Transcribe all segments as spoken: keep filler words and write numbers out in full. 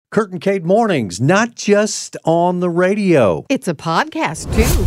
Kurt and Kate Mornings, not just on the radio. It's a podcast, too.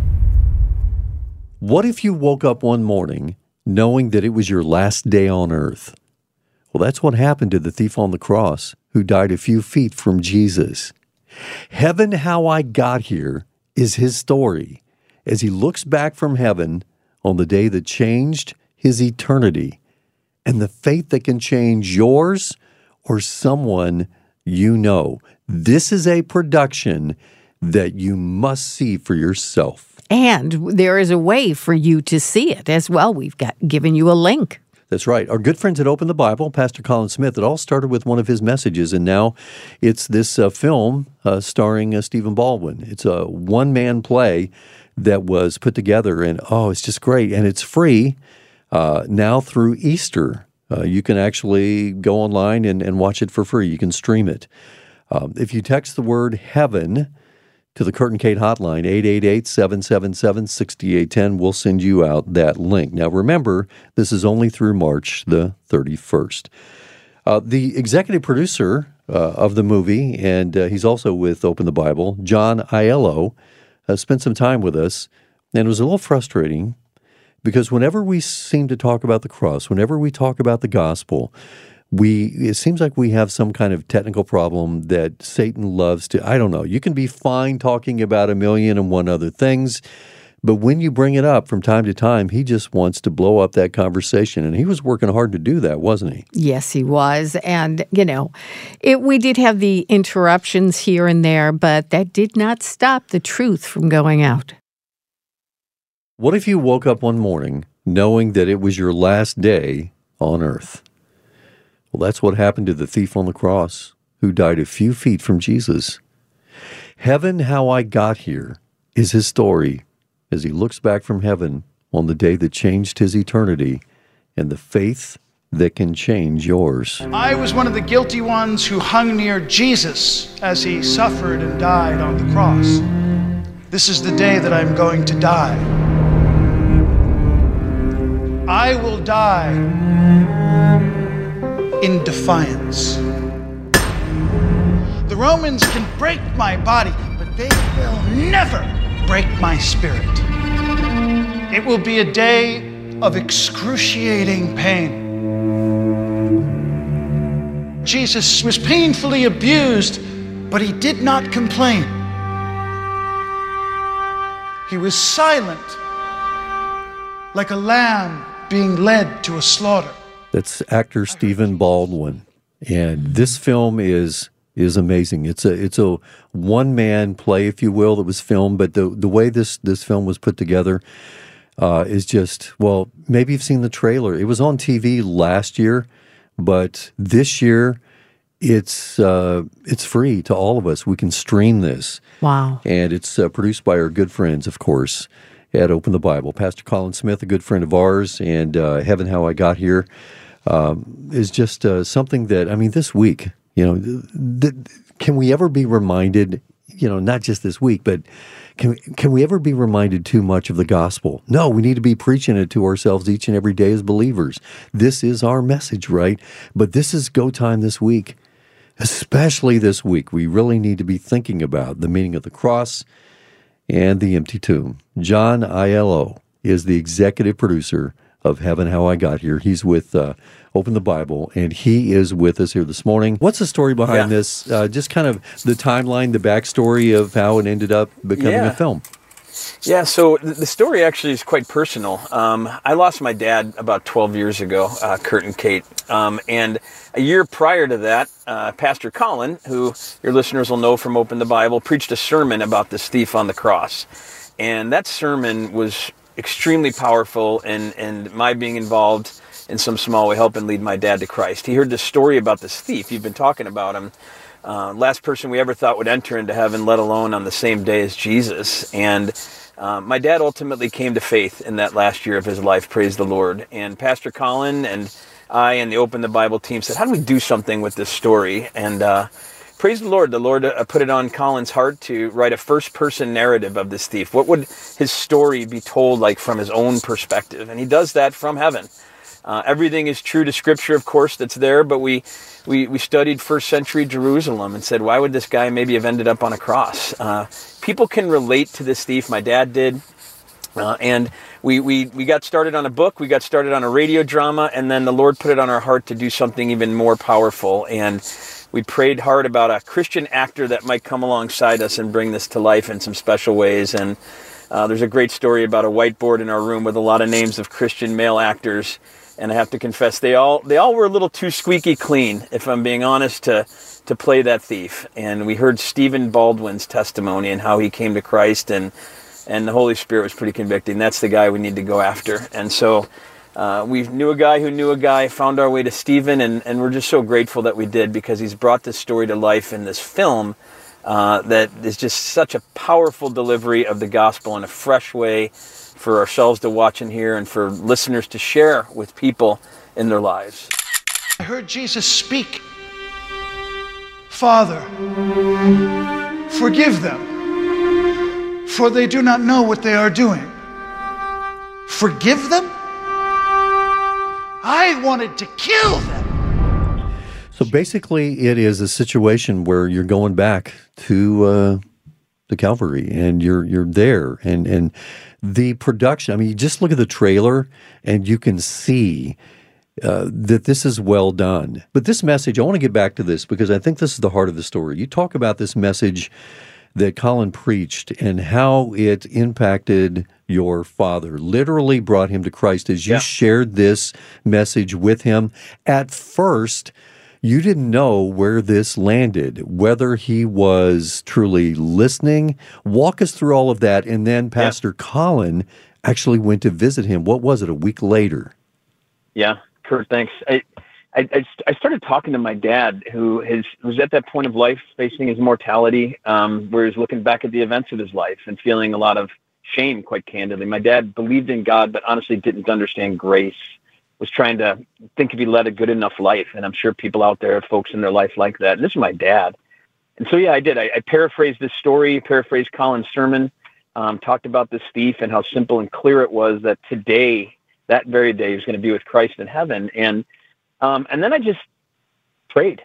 What if you woke up one morning knowing that it was your last day on earth? Well, that's what happened to the thief on the cross who died a few feet from Jesus. Heaven, How I Got Here is his story as he looks back from heaven on the day that changed his eternity and the faith that can change yours or someone you know. This is a production that you must see for yourself. And there is a way for you to see it as well. We've got given you a link. That's right. Our good friends at Open the Bible, Pastor Colin Smith, it all started with one of his messages, and now it's this uh, film uh, starring uh, Stephen Baldwin. It's a one-man play that was put together, and oh, it's just great. And it's free uh, now through Easter. Uh, you can actually go online and, and watch it for free. You can stream it. Um, if you text the word heaven to the Kurt and Kate hotline, eight eight eight, seven seven seven, six eight one zero, we'll send you out that link. Now, remember, this is only through March the thirty-first. Uh, the executive producer uh, of the movie, and uh, he's also with Open the Bible, John Aiello, uh, spent some time with us, and it was a little frustrating because whenever we seem to talk about the cross, whenever we talk about the gospel, we it seems like we have some kind of technical problem that Satan loves to, I don't know, you can be fine talking about a million and one other things, but when you bring it up from time to time, he just wants to blow up that conversation, and he was working hard to do that, wasn't he? Yes, he was, and, you know, it, we did have the interruptions here and there, but that did not stop the truth from going out. What if you woke up one morning knowing that it was your last day on earth? Well, that's what happened to the thief on the cross who died a few feet from Jesus. Heaven, How I Got Here is his story as he looks back from heaven on the day that changed his eternity and the faith that can change yours. I was one of the guilty ones who hung near Jesus as he suffered and died on the cross. This is the day that I'm going to die. I will die in defiance. The Romans can break my body, but they will never break my spirit. It will be a day of excruciating pain. Jesus was painfully abused, but he did not complain. He was silent, like a lamb being led to a slaughter. That's actor Stephen Baldwin, and this film is is amazing. It's a it's a one man play, if you will, that was filmed, but the the way this this film was put together uh, is just, well, maybe you've seen the trailer. It was on T V last year, but this year it's uh, it's free to all of us. We can stream this. Wow! And it's uh, produced by our good friends, of course, at Open the Bible. Pastor Colin Smith, a good friend of ours, and uh, Heaven, How I Got Here um, is just uh, something that, I mean, this week, you know, th- th- can we ever be reminded, you know, not just this week, but can, can we ever be reminded too much of the gospel? No, we need to be preaching it to ourselves each and every day as believers. This is our message, right? But this is go time this week, especially this week. We really need to be thinking about the meaning of the cross and the empty tomb. John Aiello is the executive producer of Heaven, How I Got Here. He's with uh, Open the Bible, and he is with us here this morning. What's the story behind yeah. this? Uh, just kind of the timeline, the backstory of how it ended up becoming yeah. a film. Yeah, so the story actually is quite personal. Um, I lost my dad about twelve years ago, uh, Kurt and Kate. Um, and a year prior to that, uh, Pastor Colin, who your listeners will know from Open the Bible, preached a sermon about this thief on the cross. And that sermon was extremely powerful, and, and my being involved in some small way helping lead my dad to Christ. He heard this story about this thief. You've been talking about him. Uh, last person we ever thought would enter into heaven, let alone on the same day as Jesus. And uh, my dad ultimately came to faith in that last year of his life, praise the Lord. And Pastor Colin and I and the Open the Bible team said, how do we do something with this story? And uh, praise the Lord, the Lord uh, put it on Colin's heart to write a first-person narrative of this thief. What would his story be told like from his own perspective? And he does that from heaven. Uh, everything is true to Scripture, of course, that's there, but we, we, we studied first century Jerusalem and said, why would this guy maybe have ended up on a cross? Uh, people can relate to this thief. My dad did. Uh, and we, we, we got started on a book, we got started on a radio drama, and then the Lord put it on our heart to do something even more powerful. And we prayed hard about a Christian actor that might come alongside us and bring this to life in some special ways. And uh, there's a great story about a whiteboard in our room with a lot of names of Christian male actors. And I have to confess, they all they all were a little too squeaky clean, if I'm being honest, to to play that thief. And we heard Stephen Baldwin's testimony and how he came to Christ, and and the Holy Spirit was pretty convicting. That's the guy we need to go after. And so uh, we knew a guy who knew a guy, found our way to Stephen, and, and we're just so grateful that we did, because he's brought this story to life in this film uh, that is just such a powerful delivery of the gospel in a fresh way, for ourselves to watch and hear, and for listeners to share with people in their lives. I heard Jesus speak. Father, forgive them, for they do not know what they are doing. Forgive them? I wanted to kill them. So basically, it is a situation where you're going back to uh, the Calvary, and you're you're there, and and the production. I mean, you just look at the trailer, and you can see uh, that this is well done. But this message, I want to get back to this, because I think this is the heart of the story. You talk about this message that Colin preached and how it impacted your father, literally brought him to Christ as you Yeah. shared this message with him. At first, you didn't know where this landed, whether he was truly listening. Walk us through all of that. And then Pastor yeah. Colin actually went to visit him. What was it, a week later? Yeah, Kurt, thanks. I, I, I started talking to my dad, who is, was at that point of life facing his mortality, um, where he was looking back at the events of his life and feeling a lot of shame, quite candidly. My dad believed in God, but honestly didn't understand grace. Was trying to think if he led a good enough life. And I'm sure people out there have folks in their life like that. And this is my dad. And so, yeah, I did. I, I paraphrased this story, paraphrased Colin's sermon, um, talked about this thief and how simple and clear it was that today, that very day, he was going to be with Christ in heaven. And um, and then I just prayed.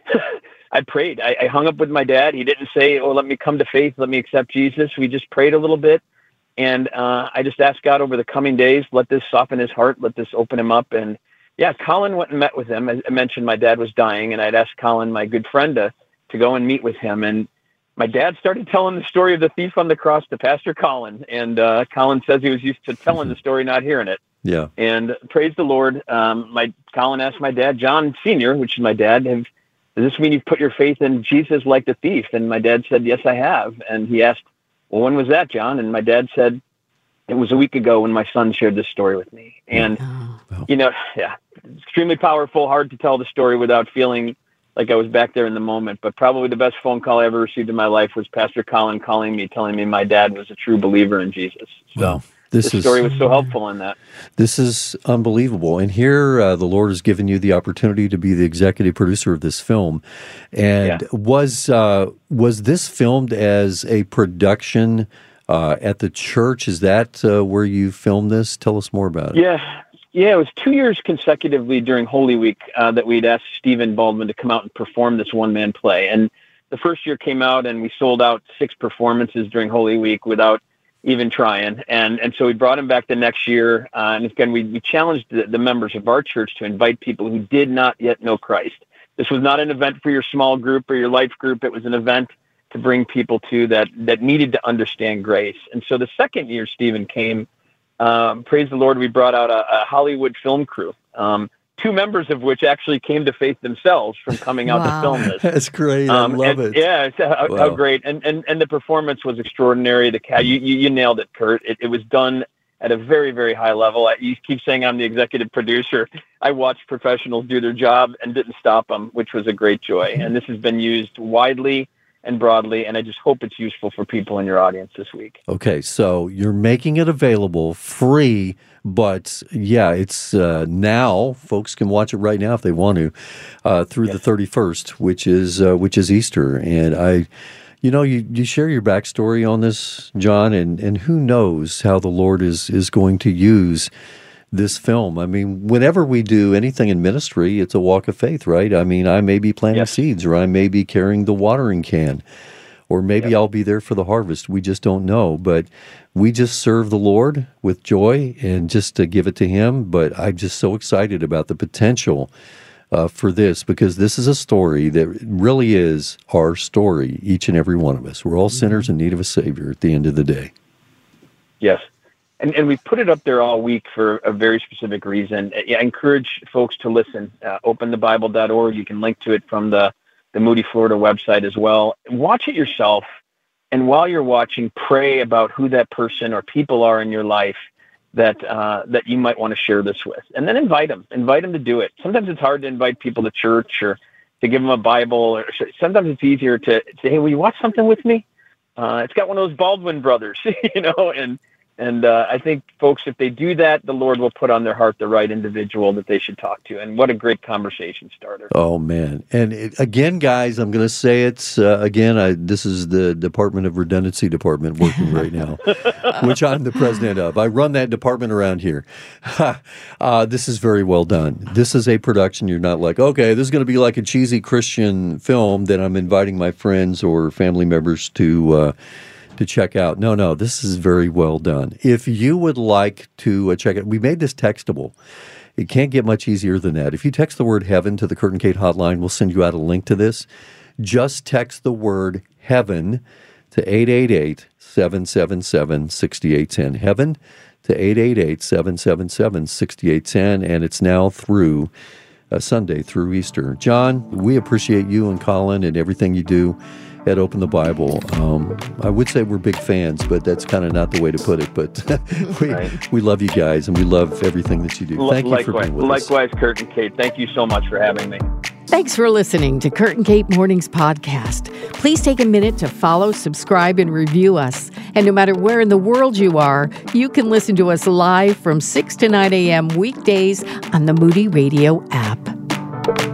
I prayed. I, I hung up with my dad. He didn't say, oh, let me come to faith. Let me accept Jesus. We just prayed a little bit. And uh, I just asked God over the coming days, let this soften his heart, let this open him up. And yeah, Colin went and met with him. As I mentioned, my dad was dying, and I'd asked Colin, my good friend, to, to go and meet with him. And my dad started telling the story of the thief on the cross to Pastor Colin. And uh, Colin says he was used to telling the story, not hearing it. Yeah. And praise the Lord. Um, my Colin asked my dad, John Senior, which is my dad, have, does this mean you've put your faith in Jesus like the thief? And my dad said, yes, I have. And he asked, well, when was that, John? And my dad said, it was a week ago when my son shared this story with me. And, oh. you know, yeah, extremely powerful, hard to tell the story without feeling like I was back there in the moment. But probably the best phone call I ever received in my life was Pastor Colin calling me, telling me my dad was a true believer in Jesus. So wow. This this is, story was so helpful in that. This is unbelievable. And here uh, the Lord has given you the opportunity to be the executive producer of this film. And Yeah. was uh, was this filmed as a production uh, at the church? Is that uh, where you filmed this? Tell us more about it. Yeah. Yeah, it was two years consecutively during Holy Week uh, that we'd asked Stephen Baldwin to come out and perform this one-man play. And the first year came out and we sold out six performances during Holy Week without even trying. And and so we brought him back the next year. Uh, and again, we, we challenged the, the members of our church to invite people who did not yet know Christ. This was not an event for your small group or your life group. It was an event to bring people to that that needed to understand grace. And so the second year Stephen came, um, praise the Lord, we brought out a, a Hollywood film crew, um, two members of which actually came to faith themselves from coming out Wow. to film this. That's great. Um, I love and, it. Yeah, it's how, Wow. how great. And, and and the performance was extraordinary. The cat, you, you, you nailed it, Kurt. It, it was done at a very, very high level. I, you keep saying I'm the executive producer. I watched professionals do their job and didn't stop them, which was a great joy. And this has been used widely and broadly, and I just hope it's useful for people in your audience this week. Okay, so you're making it available free, but yeah, it's uh, now. Folks can watch it right now if they want to, uh, through Yes. the thirty-first, which is uh, which is Easter. And I, you know, you, you share your backstory on this, John, and, and who knows how the Lord is is going to use this film. I mean, whenever we do anything in ministry, it's a walk of faith, right? I mean, I may be planting Yes. seeds, or I may be carrying the watering can, or maybe Yep. I'll be there for the harvest. We just don't know. But we just serve the Lord with joy and just to give it to Him. But I'm just so excited about the potential uh, for this, because this is a story that really is our story, each and every one of us. We're all sinners in need of a Savior at the end of the day. Yes. And and we put it up there all week for a very specific reason. I encourage folks to listen. Uh, open the bible dot org. You can link to it from the, the Moody, Florida website as well. Watch it yourself. And while you're watching, pray about who that person or people are in your life that uh, that you might want to share this with. And then invite them. Invite them to do it. Sometimes it's hard to invite people to church or to give them a Bible. Or sometimes it's easier to say, hey, will you watch something with me? Uh, it's got one of those Baldwin brothers, you know, and And uh, I think, folks, if they do that, the Lord will put on their heart the right individual that they should talk to. And what a great conversation starter. Oh, man. And it, again, guys, I'm going to say it's, uh, again, I, this is the Department of Redundancy Department working right now, which I'm the president of. I run that department around here. uh, this is very well done. This is a production. You're not like, okay, this is going to be like a cheesy Christian film that I'm inviting my friends or family members to uh to check out. No, no, this is very well done. If you would like to uh, check it, we made this textable. It can't get much easier than that. If you text the word heaven to the Kurt and Kate hotline, we'll send you out a link to this. Just text the word heaven to eight eight eight, seven seven seven, six eight one zero. Heaven to eight eight eight, seven seven seven, six eight one zero, and it's now through uh, Sunday, through Easter. John, we appreciate you and Colin and everything you do at Open the Bible. Um, I would say we're big fans, but that's kind of not the way to put it. But we Right. we love you guys, and we love everything that you do. Thank you likewise, for being with us. likewise, Kurt and Kate. Thank you so much for having me. Thanks for listening to Kurt and Kate Mornings Podcast. Please take a minute to follow, subscribe, and review us. And no matter where in the world you are, you can listen to us live from six to nine a.m. weekdays on the Moody Radio app.